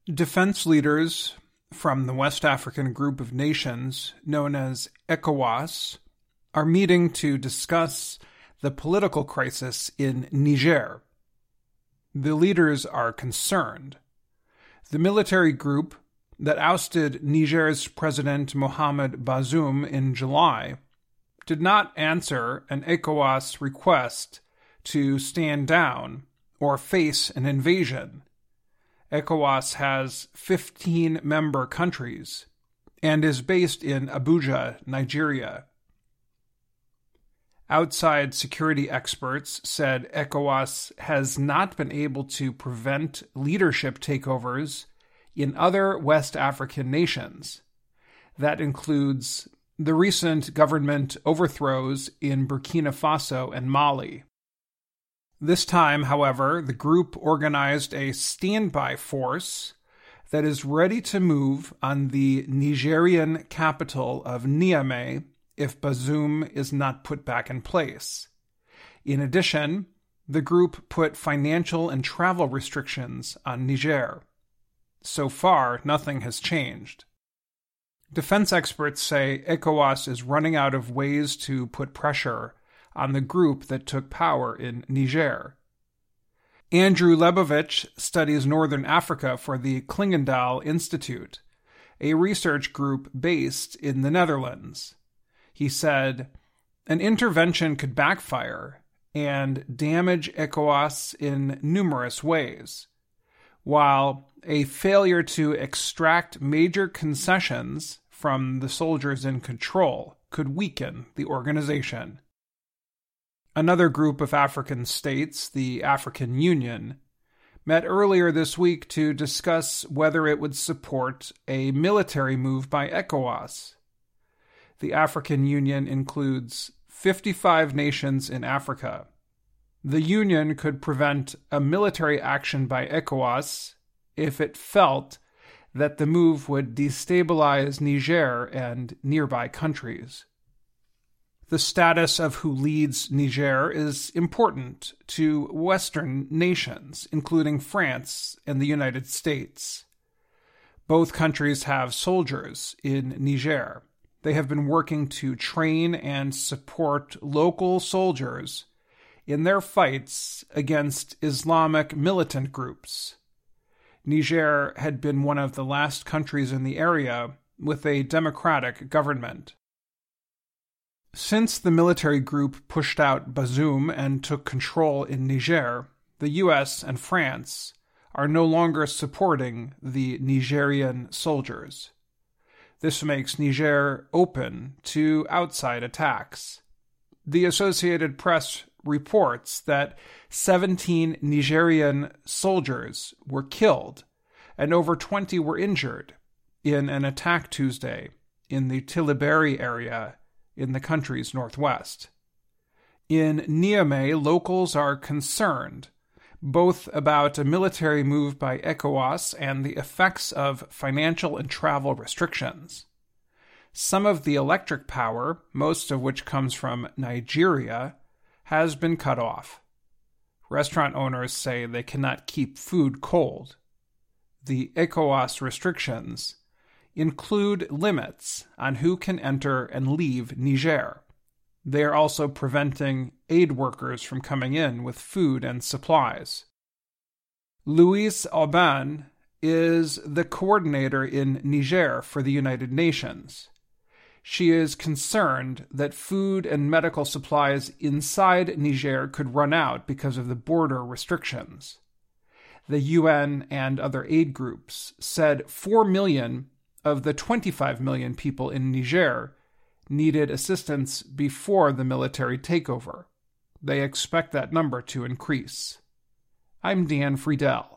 Defense leaders from the West African group of nations known as ECOWAS are meeting to discuss the political crisis in Niger. The leaders are concerned. The military group that ousted Niger's President Mohamed Bazoum in July did not answer an ECOWAS request to stand down or face an invasion. ECOWAS has 15 member countries and is based in Abuja, Nigeria. Outside security experts said ECOWAS has not been able to prevent leadership takeovers in other West African nations. That includes the recent government overthrows in Burkina Faso and Mali. This time, however, the group organized a standby force that is ready to move on the Nigerian capital of Niamey if Bazoum is not put back in place. In addition, the group put financial and travel restrictions on Niger. So far, nothing has changed. Defense experts say ECOWAS is running out of ways to put pressure on the group that took power in Niger. Andrew Lebovich studies Northern Africa for the Klingendahl Institute, a research group based in the Netherlands. He said, an intervention could backfire and damage ECOWAS in numerous ways, while a failure to extract major concessions from the soldiers in control could weaken the organization. Another group of African states, the African Union, met earlier this week to discuss whether it would support a military move by ECOWAS. The African Union includes 55 nations in Africa. The Union could prevent a military action by ECOWAS if it felt that the move would destabilize Niger and nearby countries. The status of who leads Niger is important to Western nations, including France and the United States. Both countries have soldiers in Niger. They have been working to train and support local soldiers in their fights against Islamic militant groups. Niger had been one of the last countries in the area with a democratic government. Since the military group pushed out Bazoum and took control in Niger, the U.S. and France are no longer supporting the Nigerian soldiers. This makes Niger open to outside attacks. The Associated Press reports that 17 Nigerian soldiers were killed and over 20 were injured in an attack Tuesday in the Tillabéri area in the country's northwest. In Niamey, locals are concerned both about a military move by ECOWAS and the effects of financial and travel restrictions. Some of the electric power, most of which comes from Nigeria, has been cut off. Restaurant owners say they cannot keep food cold. The ECOWAS restrictions include limits on who can enter and leave Niger. They are also preventing aid workers from coming in with food and supplies. Louise Aubin is the coordinator in Niger for the United Nations. She is concerned that food and medical supplies inside Niger could run out because of the border restrictions. The UN and other aid groups said 4 million of the 25 million people in Niger needed assistance before the military takeover. They expect that number to increase. I'm Dan Friedel.